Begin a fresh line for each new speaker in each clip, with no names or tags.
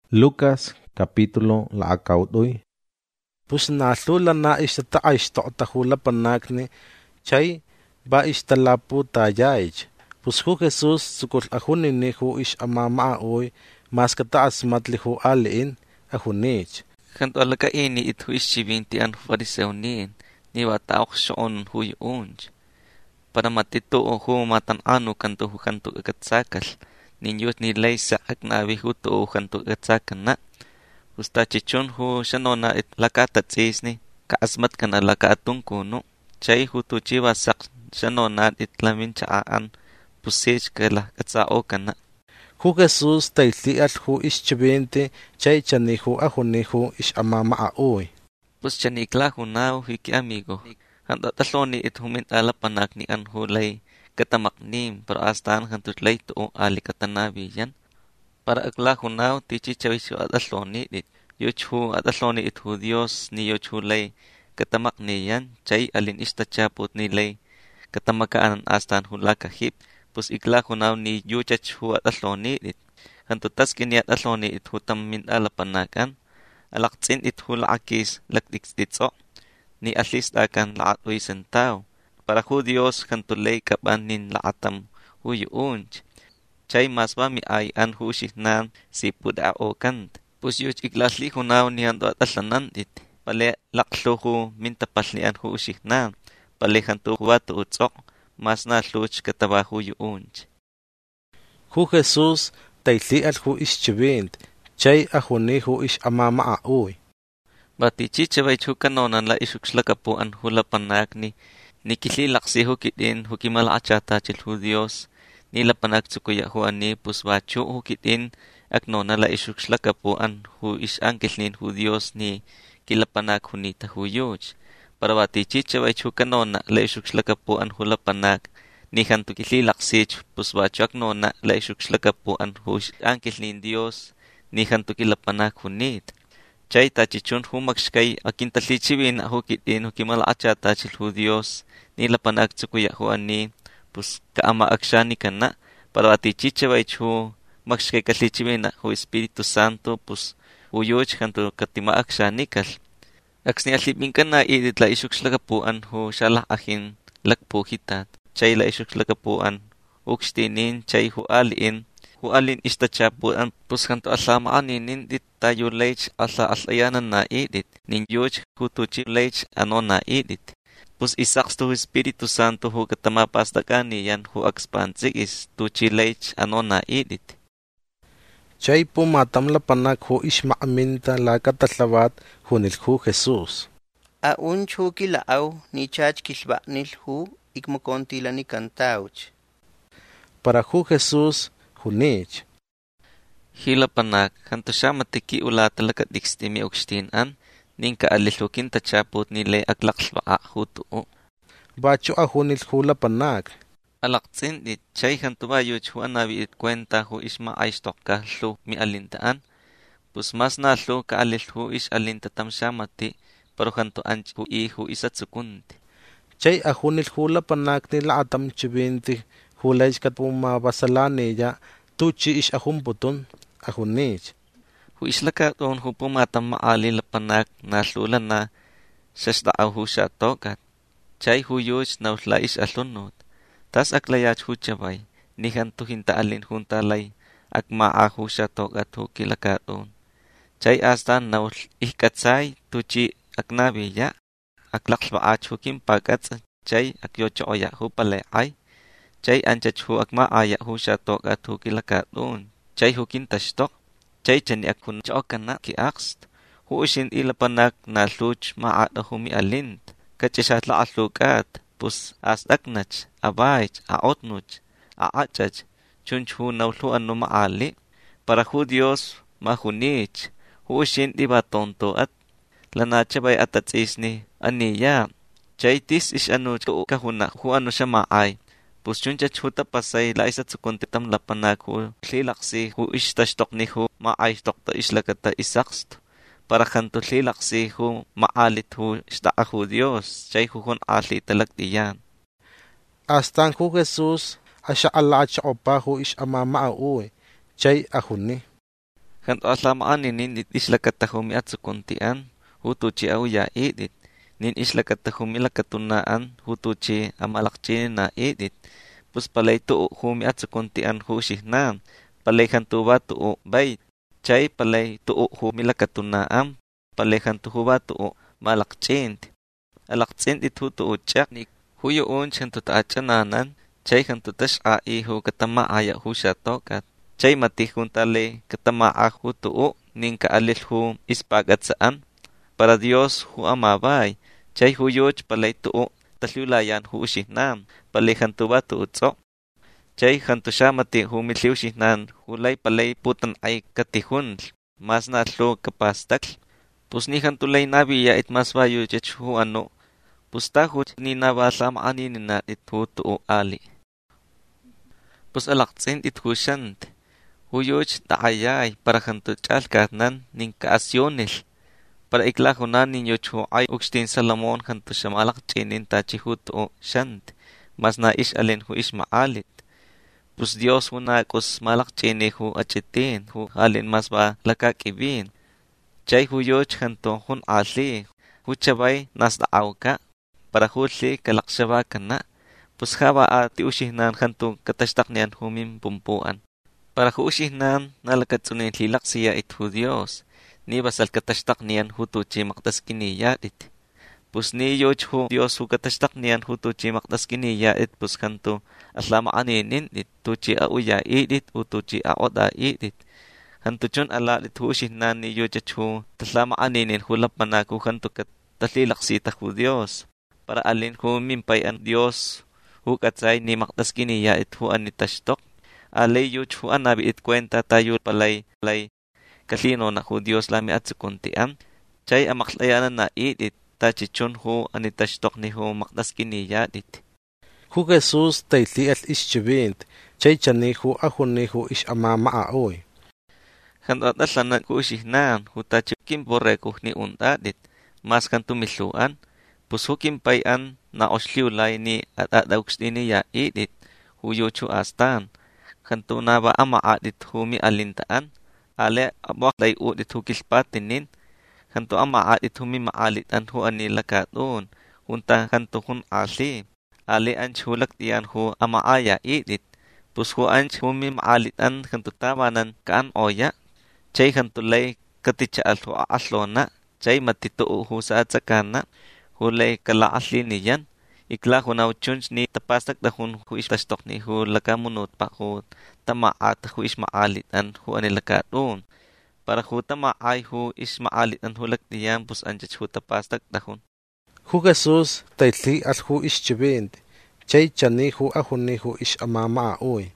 Lucas capítulo la'akawt'uy. Pus nalhula na ixtata'aixto'tajula panakni chay va ixtalaputayaych. Pus ju Jesús tsukulh ajunini ju ix'amama'a'uy mas kata'asmatli ju ali'in ajunich.
Kanto alakaini ithu ixchivinti an fariseunin ni wata'ok xo'on hu yu'unch. Para matitu'o hu matan'anu kanto hu kanto akatsakal. Ninyot ni laysa aknabi hu tu'o kanto akatsakana. Ustachichun hu shanona it lakatatsisni kaasmat kana lakatungkuno. Chay hu tuchi wasak shanona it lamin cha'aan pusich kala katsao kana.
Ju Jesús taylli'al ju ixchivinti chay chani ju ajuni ju ix'amama'a'uy.
Pus chanikla hunaw hiki amigo. Kanto taloni it humin alapanak ni an hulay katamaknim pero astaan kantutlay tu'o alikatanabiyan. Para akla hunaw tichi chawisyo ataloni it. Yoch hu ataloni it hu Dios ni yoch hulay katamakniyan chay alin istachaput nilay katamakaan astaan hulakahip. Pus ikla hunaw ni yuchach hu ataloni it. Kanto taskin ni ataloni it hu tammin alapanakan. Alaqtsin it hu laakis lakdikstitso. Ni alis akan laatoy sentaw. Para hu Dios kantulay kaban nin laatam hu yuunch. Chay maswa mi ay an hu shihnan si pudao kant. Pus yuch iklasli hunaw ni ando atalanan it. Pale laklo hu mintapal ni an hu shihnan. Pale kanto huwato utsok. Mas na luch kataba hu yuunch.
Ju Jesús taylli'al ju ixchivint chay ajuni ju ix'amama'a'uy.
Batichi chavay hu kanonan la ixukslakapo an hu lapanakni. Nikili laksi hu kidin hu kimalakachatachil hu Dios. Ni lapanak tsukuya hu ani puswacho hu kidin aknona la ixukslakapo an hu ixangkelnin hu Dios ni kilapanak hu nita hu yuch. Para batichi chavay hu kanona la ixukslakapo an hu lapanak. Ni hantu kili laksich puswacho aknona la ixukslakapo an hu ixangkelnin Dios. Ni hantu kilapanak hu nit. Chay tachichun hu makshkay akintalichibin hu kidin hu kimalakachatachil hu Dios. Ni lapanak tsukuya hu ani pus kaama akshani kana. Para batichi chavay hu makshkay kalichibin hu Espiritu Santo pus hu yuch hantu katima akshanikal. Aksni alipin kana idit la ixukslakapuan hu shalah ahin lakpuhitat. Chay la ixukslakapuan ukstinin chay hu aliin. Hu alin istachapuan pus hantu asamaanin dit tayo leich asa asayanan na idit. Nin yuch hu tuchi leich ano na idit. Pus isaks tu Espiritu Santo hu katamapastakani yan hu akspansikis tuchi leich ano na idit.
Chay pumatam lapanak hu ixma'aminta lakatalhabat junil hu Jesús.
Aunch hu kilaaw ni chach kilba'nil hu ikmokontilani kantauch.
Para hu Jesús junich.
Hilapanak hanto siya matiki ula talaga dikstimi ukstin an. Ninka alilukin tachaput nilay aklakswaa hu tuo.
Bacho ahunil hu lapanak.
Alaksin dit chay hantuba yuch hu anabi it kwenta hu isma aistok ka lu mi alintaan. Pus mas na lu ka alil hu is alintatam siya mati pero hanto anch hu i hu isatsukunti.
Chay ahunil hu lapanak nila atam chibinti hu leich katpumabasalani ya tuchi is ahumputun ahunich.
Hu islakaton hu pumatam maali lapanak na lula na sasdaaw hu siya tokat. Chay hu yuch na usla is alunod. Tas aklayach hu chabay, ni hantu hintaalin huntalay, akmaahu siya tokat hu kilakaton. Chay astan na ihkatsay tuchi aknabiya, aklakswaach hu kimpagats, chay akyochoya hu palayay. Chay anchach hu akmaaya hu siya tokat hu kilakaton. Chay hu kintashtok, chay chani akhun chokana ki akst. Hu ushin ilapanak na luch maada hu mi alint, kachisat la alukat. Pus asdaknach, abaych, aotnuch, aachach, chunch hu naulu anu maali. Para hu Dios mahunich, hu ushin diba tonto at lanachabay atatsisni aniya. Chay tis ish anu kahuna hu anu siya maay. Pus chunchach hu tapasay la isa tsukuntitam lapanak hu lilaksi hu ish tashtok ni hu maaishtok ta islakata isakst. Para kanto lilaksi hu maalit hu istaa hu Dios. Chay hu hun ali talagdiyan.
Astan hu Jesús asya ala atsa opa hu is amama'a'uy. Chay ahuni.
Kan aslamaani nin islakatahumi atsukuntian hutuchi au ya edit nin islakatahumi lakatunaan hutuchi amalakchi na edit pus palay tuo humi atsukuntian hushihnan palay hantuba tuo bay chay palay tuo humi lakatunaan palay hantuba tuo malakchint alakchint itu tuo chaknik huyo unch hantutaachananan chay hantutash'a ihu katama aya hushatokat chay matijuntale katama'a hu tu'u ninka alil hu ispagat saan para Dios hu amabay chay hu yoch palay tu'u talyulayan hu ushihnan palay hantuba tu'u tso chay hantusha mati hu milhi ushihnan hulay palay putan ay katihun mas na atlu kapastakl pus ni hantulay nabiya it mas bayo chech hu ano pus tahu ni nabasam ani nina it hu tu'u ali pus alaqtsin it hu shant Huyuch taayay para hantu chalkatnan nin kaasyonil para iklahunan nin yochu ay ukstin Salomon hantu shamalak chinin tachihuto shant mas na ish alin hu ish maalit pus Dios huna kus malak chini hu achitin hu alin mas ba lakakibin chay huyuch hantu hun ali hu chabay nas daawka para huli kalakshaba kana pus haba ati ushihnan hantu katashtaknian humim pumpuan para huushihnan nalakatsunin lilaksiya it hu Dios ni basal katashtaknian hutuchi maktaskiniya it pus ni yoch hu Dios hu katashtaknian hutuchi maktaskiniya it pus kanto aslama aninin it tuchi auya it hutuchi aoda it kanto chun ala it huushihnan ni yoch hu taslama aninin hulapmanak hu kanto katalilaksita hu Dios para alin hu mimpay an Dios hu katsay ni maktaskiniya it hu anitashtok alay yuch hu anabi it kwenta tayo palay kasino na hu Dios lami at sukuntian chay amaklayanan na it tachichun hu anitashtok ni hu makdaskiniya it
hu Jesus tayli at ischibint chay chani hu ahuni hu ish amama aoy
kan atlanan hu ishihnan hu tachikim borreko ni undadit mas kan tumiluan pus hu kimpayan na osliulay ni at-adawksdiniya it hu yuchu astan kanto na ba amaadit humi alintaan ale abak day udit hu kilpatinin kanto amaadit humi maalitan hu anilakadun hunta kanto hun ali anch hulak diyan hu amaaya idit pus hu anch humi maalitan kanto tawanan kaan oya chay kanto lay katichaal hu aaslona chay matituo hu sa atsakana hulay kalaaslin niyan ikla hunaw chunch ni tapasak dahun hu istastok ni hu lakamunot pa hu tamaat hu ismaalitan hu anilakadun para hu tamaay hu ismaalitan hu lakdiyan pus anchach hu tapasak dahun
hu Jesus tayli al hu ischibint chay chani hu ahuni hu ish amama aoy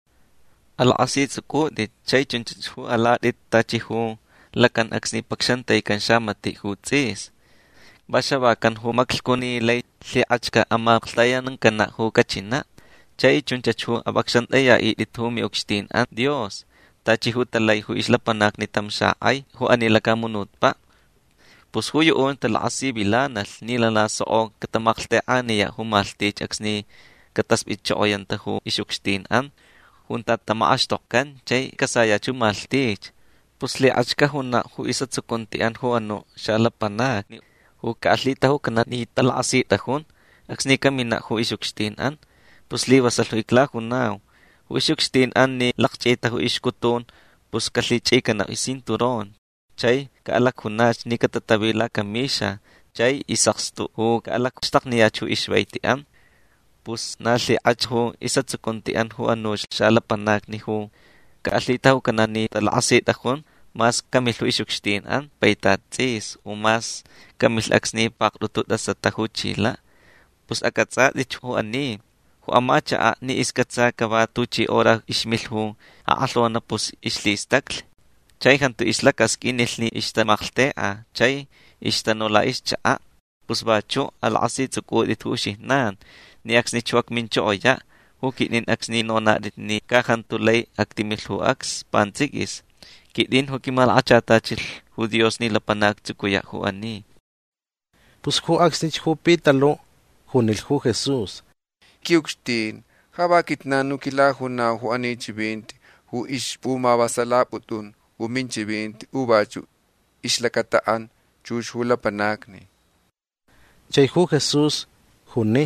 alasit suko dit chay chunch hu aladit tachi hu lakan aksni pakshantay kan siya mati hu tsis basaba kan hu maklkuni lay liachka amaklaya ng kana hu kachina chay chunchachu abaksantaya itit hu mi ukstin an Dios tachi hu talay hu islapanak ni tamsa ay hu anilakamunot pa pus hu yun talasi bilanal nilala soog katamaklte aniya hu maltich aksni katasbit choyan ta hu isukstin an hunta tamaastok chay kasaya chu maltich pus liachka hu na hu isatsukuntian hu ano siya lapanak hu kaalita hu kana ni talasi tahun aksni kami na hu isukstin an pus liwasal hu ikla hu naw hu isukstin an ni lakchita hu iskuton pus kalichi kana isinturon chay kaalak hu nach ni katatabila kamisha chay isakstu hu kaalak stak niya chu iswaiti an pus nali ach hu isatsukunti an hu ano sialapanak ni hu kaalita hu kana ni talasi tahun mas kamil hu isukstin an paitatsis o mas kamil aksni pakluto da sa tahu chila pus akatsa di hu ani hu amacha ni iskatsa kabatu chi ora ismil hu aalo na pus islistakl chay hantu islakas kinil ni istamaklte chay istanola ischa pus bacho alasi tsuko dit hu shihnan ni aksni chuak mincho oya hu kinin aksni nona dit ni kakantulay aktimil hu aks pansigis kidin hu kimalachata chil hu Dios ni lapanak tsukuya hu ani
pus hu aksnich hu pitalo hunil hu Jesus
kiukstin haba kitnanu kila huna hu ani chibint hu ish puma basala putun uminchibinti ubachu islakataan chush hula panakni.
Chay hu Jesús huni.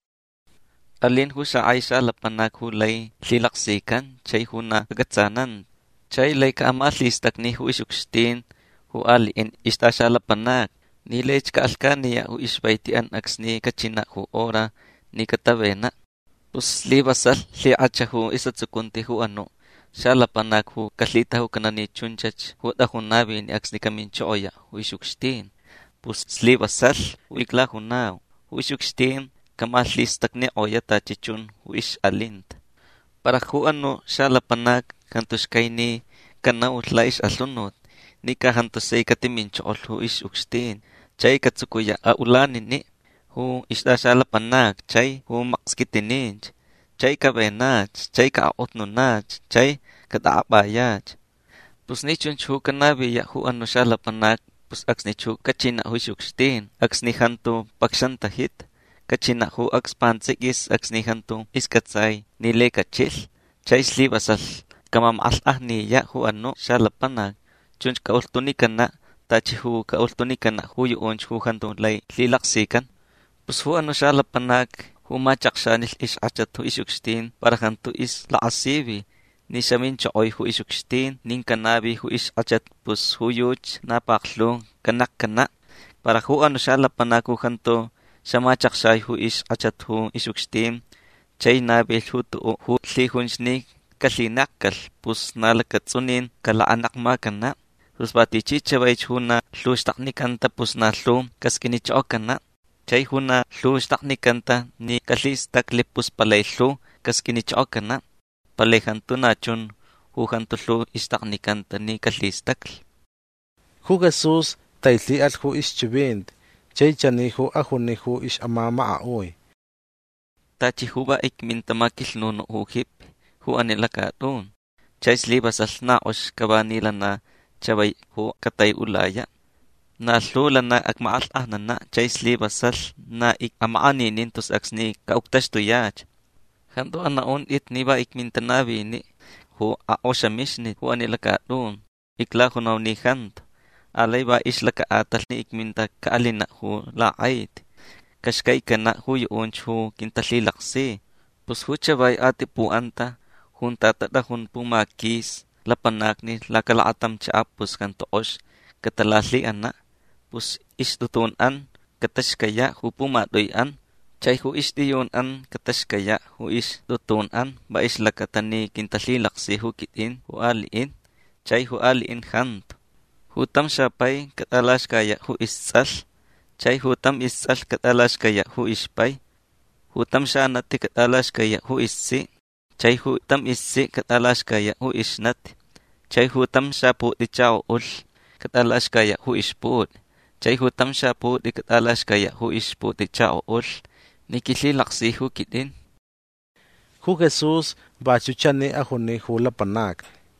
Alin hu sa Aisha lapanak hu lay lilaksikan chay hu na kagatsanan. Chay lay kaamalistak ni hu isukstin hu alin ista siya lapanak. Nilay kaalka niya hu isbaitian aksni kachina hu ora ni katabena. Pus libasal liacha hu isatsukunti hu ano. Siya lapanak hu kalita hu kanani chunchach hu dahunabi ni aksni kaminchoya hu isukstin. Pus libasal hu ikla hu nao hu isukstin kamalistak ni oyata chichun hu is alint. Para hu ano siya lapanak kantos kay ni kanaw la is alunot. Ni kahantasay katiminchol hu is ukstin. Chay katsukuya aulanin ni. Hu isda siya lapanak. Chay hu makskitinich. Chay kabenach. Chay kaotnunach. Chay kataabayach. Pus ni chunchu kanabiya hu ano siya lapanak. Pus aks ni chu kachina hu is ukstin. Aks ni hanto pakshantahit. Kachina hu aks pantsikis. Aks ni hanto iskatsay nile kachil. Chay slibasal kamamaalah niya hu ano siya lapanak. Chunch kaultunikan na. Tachi hu kaultunikan na hu yuunch hu hantong lay lilaksikan. Pus hu ano siya lapanak hu machak siya nil is achat hu isukstin para hanto is laasibi. Ni samin choy hu isukstin ning kanabi hu is achat pus hu yuch napaklong kanak kana. Para hu ano siya lapanak hu hanto siya machak siya hu is achat hu isukstin. Chay nabil hu tuo hu lihunchnik kalinakal pus nalakatsunin kalaanak makana. Pus bati chichabay huna lustaknikanta pus na lum kaskinichokana. Chay huna lustaknikanta ni kalistakli pus palay lu kaskinichokana. Palayhanto na chun huhanto lu istaknikanta ni kalistakli.
Hu Jesús tayli al hu ischibint. Chay chani hu ahuni hu is amama aoy.
Tachi huba ikmintamakil nuno hip hu anilakatun. Chay slibasal na osh kabanila na chabay hu katay ulaya. Na lula na akmaal na chay slibasal na ik amaaninin tus aksni kauktash tuyach. Hando anaon it niba ikmintanabi ni hu aoshamishni hu anilakatun. Ikla hunaw ni hant. Alay ba islaka atal ni ikminta kaalina hu laait. Kashkay ka na hu yuunch hu kintalilaksi. Pus hu chabay ati puanta hun tatadahun pumakis. Lapanak ni lakalaatam cha pus kantoos katalalian na. Pus istutunan katashkaya hu pumadoyan. Chay hu isdiyunan katashkaya hu istutunan ba islakatani kintalilaksi hu kitin hu aliin. Chay hu aliin hant. Hutam syapay katalashkaya hu istsal. Chay hutam istsal katalashkaya hu ispay. Hutam syanati katalashkaya hu issi. Chay hutam issi katalashkaya hu isnat. Chay hutam syapu di chao ul katalashkaya hu isput. Chay hutam syapu di katalashkaya hu isput di chao ul. Nikililaksi hu kitin.
Hu Jesús bachuchani ahuni hu lapanak.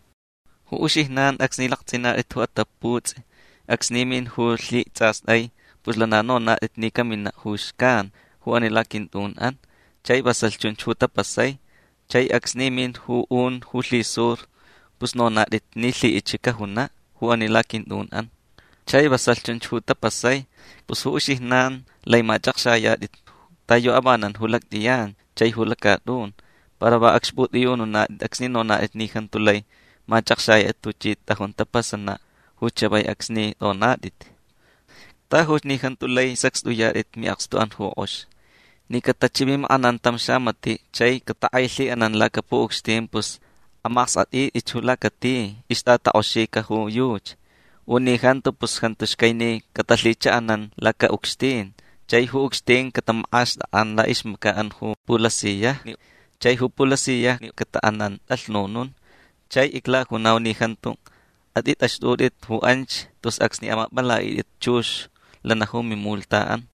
Hu usihnan aksnilaksina it hu ataputz. Aksnimin hu li tsasay. Pus lanano na it ni kami na huskan. Hu anilakintunan. Chay basal chunchuta pasay. Chay aksnimin hu hu lisur. Pus no na it ni li ichika huna. Hu anilakintunan. Chay basal chunchuta pasay. Pus hu usihnan lay machak siya it tayo abanan hulak diyan. Chay hulakadun. Para ba aksput iyon na aksnino na it ni hantulay. Machak siya it tuchit tahon tapasan na. Hu chabay aksni o na dit. Tahos ni hantulay sakstuya it mi akstuan hu osh. Ni katachimim anantam siya mati. Chay kataayli anan la kapuok stimpus. Amaks at ichula kati. Istataoshi ka hu yuch. Uni hanto pus hantos kay ni katalicha anan la kaukstin. Chay hu ukstin katamaas daan la ismakaan hu pulasiya. Chay hu pulasiya kataanan alnunun. Chay ikla hunaw ni hanto. At itasudit hu anch tus aks ni ama balay it chus lanahu mimultaan.